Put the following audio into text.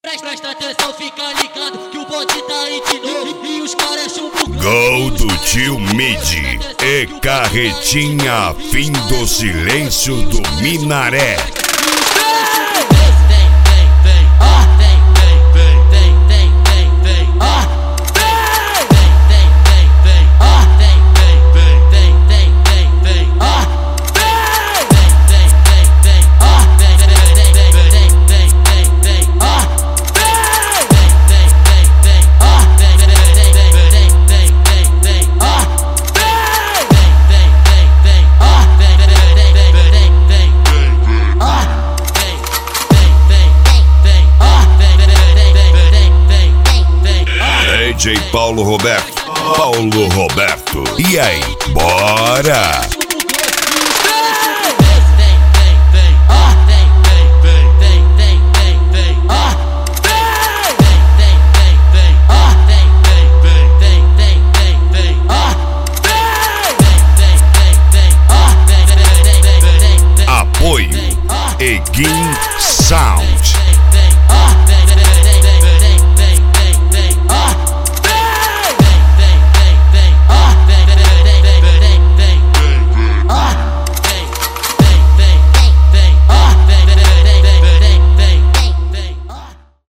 Presta atenção, fica ligado que o bonde tá aí de novo e os caras chumbo. Gol do tio Mid e carretinha, fim do silêncio do Minaré. DJ Paulo Roberto. E aí, bora! Apoio Egin Sound.